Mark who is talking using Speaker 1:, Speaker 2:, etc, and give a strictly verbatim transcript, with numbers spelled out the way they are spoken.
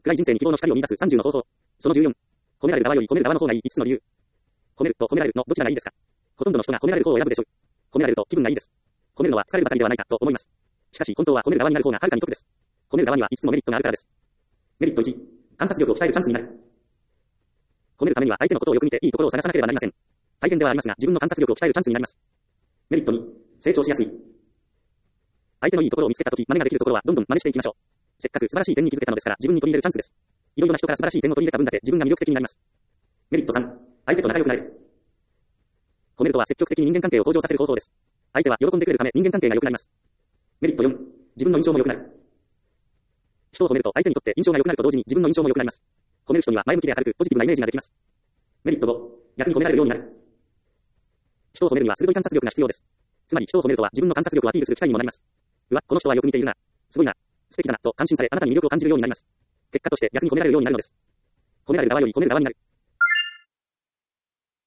Speaker 1: 暗い人生に希望の光を見出すさんじゅうの方法。そのじゅうよん。褒められる側より褒める側の方がいいいつつの理由。褒めると褒められるのどちらがいいですか？ほとんどの人が褒められる方を選ぶでしょう。褒められると気分がいいです。褒めるのは疲れるばかりではないかと思います。しかし本当は褒める側になる方がはるかに得です。褒める側にはいつつのメリットがあるからです。メリットいち、観察力を鍛えるチャンスになる。褒めるためには相手のことをよく見ていいところを探さなければなりません。大変ではありますが自分の観察力を鍛えるチャンスになります。メリットに、成長しやすい。相手のいいところを見つけたとき真似ができるところはどんどん真似していきましょう。せっかく素晴らしい点に気づけたのですから自分に取り入れるチャンスです。いろいろな人から素晴らしい点を取り入れた分だけ自分が魅力的になります。メリットさん、相手と仲良くなれる。褒めるとは積極的に人間関係を向上させる方法です。相手は喜んでくれるため人間関係が良くなります。メリットよん、自分の印象も良くなる。人を褒めると相手にとって印象が良くなると同時に自分の印象も良くなります。褒める人には前向きで明るくポジティブなイメージができます。メリットご、逆に褒められるようになる。人を褒めるには鋭い観察力が必要です。つまり人を褒めるとは自分の観察力をアピールする機会にもなります。うわ、この人はよく見ているな。すごいな。素敵だなと感心されあなたに魅力を感じるようになります。結果として逆に褒められるようになるのです。褒められる側より褒める側になる。